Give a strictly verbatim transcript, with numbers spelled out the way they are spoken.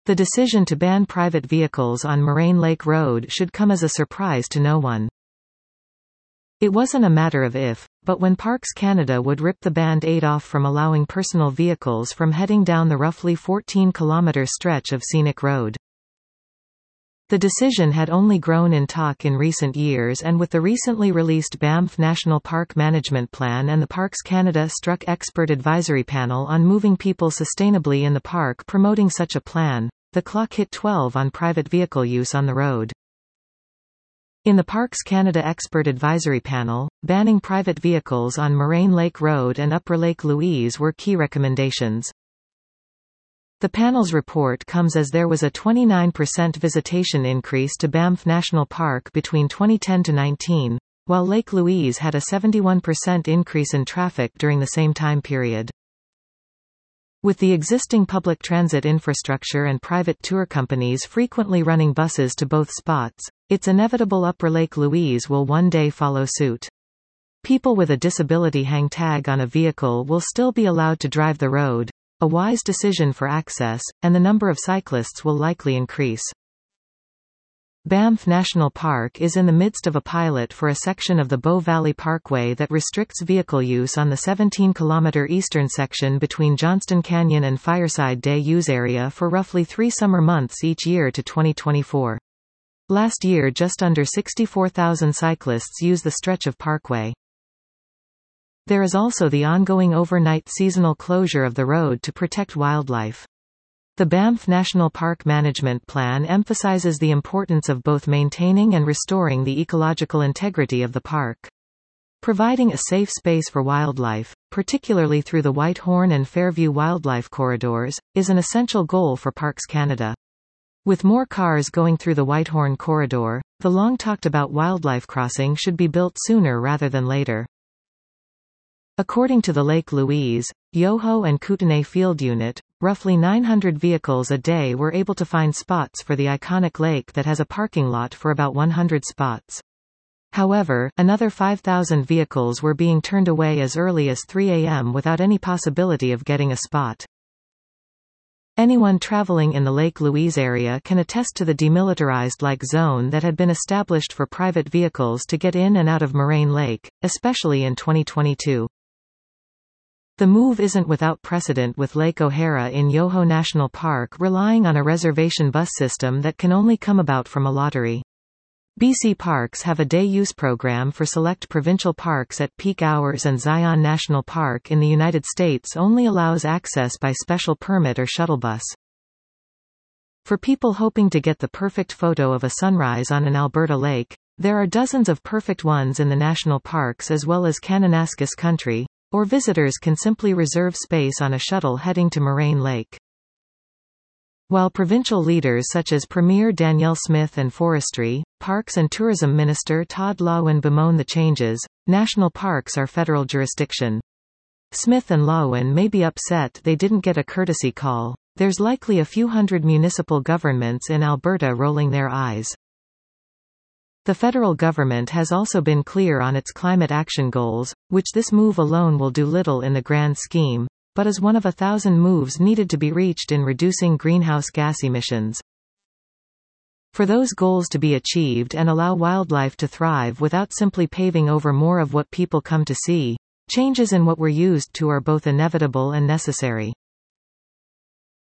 The decision to ban private vehicles on Moraine Lake Road should come as a surprise to no one. It wasn't a matter of if, but when Parks Canada would rip the Band-Aid off from allowing personal vehicles from heading down the roughly fourteen kilometre stretch of scenic road. The decision had only grown in talk in recent years, and with the recently released Banff National Park Management Plan and the Parks Canada Struck Expert Advisory Panel on Moving People Sustainably in the Park promoting such a plan, the clock hit twelve on private vehicle use on the road. In the Parks Canada Expert Advisory Panel, banning private vehicles on Moraine Lake Road and Upper Lake Louise were key recommendations. The panel's report comes as there was a twenty-nine percent visitation increase to Banff National Park between twenty ten to nineteen, while Lake Louise had a seventy-one percent increase in traffic during the same time period. With the existing public transit infrastructure and private tour companies frequently running buses to both spots, it's inevitable Upper Lake Louise will one day follow suit. People with a disability hang tag on a vehicle will still be allowed to drive the road, a wise decision for access, and the number of cyclists will likely increase. Banff National Park is in the midst of a pilot for a section of the Bow Valley Parkway that restricts vehicle use on the seventeen kilometre eastern section between Johnston Canyon and Fireside Day use area for roughly three summer months each year to twenty twenty-four. Last year just under sixty-four thousand cyclists used the stretch of parkway. There is also the ongoing overnight seasonal closure of the road to protect wildlife. The Banff National Park Management Plan emphasizes the importance of both maintaining and restoring the ecological integrity of the park. Providing a safe space for wildlife, particularly through the Whitehorn and Fairview wildlife corridors, is an essential goal for Parks Canada. With more cars going through the Whitehorn corridor, the long-talked-about wildlife crossing should be built sooner rather than later. According to the Lake Louise, Yoho and Kootenay Field Unit, roughly nine hundred vehicles a day were able to find spots for the iconic lake that has a parking lot for about one hundred spots. However, another five thousand vehicles were being turned away as early as three A M without any possibility of getting a spot. Anyone traveling in the Lake Louise area can attest to the demilitarized-like zone that had been established for private vehicles to get in and out of Moraine Lake, especially in twenty twenty-two. The move isn't without precedent, with Lake O'Hara in Yoho National Park relying on a reservation bus system that can only come about from a lottery. B C Parks have a day-use program for select provincial parks at peak hours, and Zion National Park in the United States only allows access by special permit or shuttle bus. For people hoping to get the perfect photo of a sunrise on an Alberta lake, there are dozens of perfect ones in the national parks as well as Kananaskis Country, or visitors can simply reserve space on a shuttle heading to Moraine Lake. While provincial leaders such as Premier Danielle Smith and Forestry, Parks and Tourism Minister Todd Lawin bemoan the changes, national parks are federal jurisdiction. Smith and Lawin may be upset they didn't get a courtesy call. There's likely a few hundred municipal governments in Alberta rolling their eyes. The federal government has also been clear on its climate action goals, which this move alone will do little in the grand scheme, but is one of a thousand moves needed to be reached in reducing greenhouse gas emissions. For those goals to be achieved and allow wildlife to thrive without simply paving over more of what people come to see, changes in what we're used to are both inevitable and necessary.